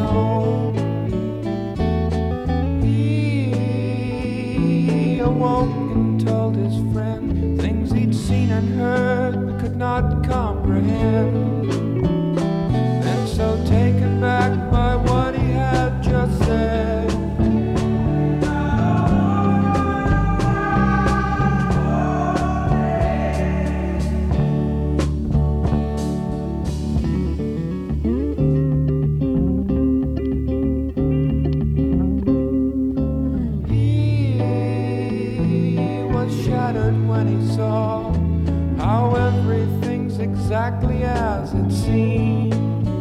own. He awoke and told his friend things he'd seen and heard but could not comprehend. And so taken back by what he had just said, shattered when he saw how everything's exactly as it seems.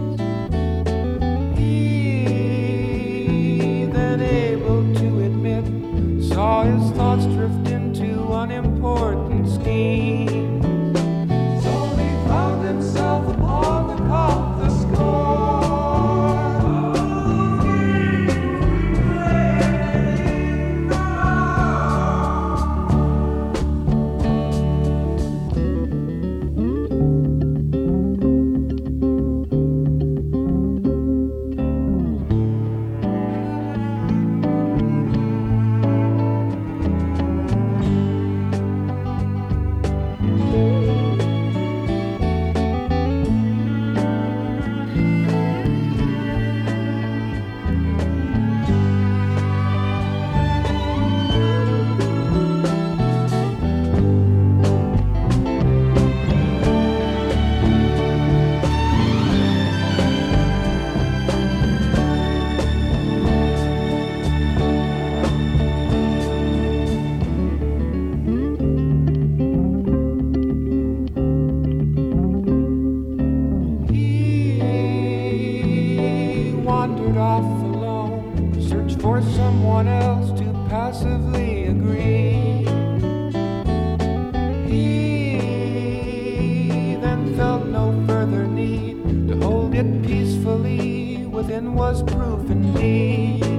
He then, able to admit, saw his thoughts drift into unimportant schemes. So he found himself upon the cop, the score. Off alone, search for someone else to passively agree. He then felt no further need to hold it peacefully. Within was proof indeed.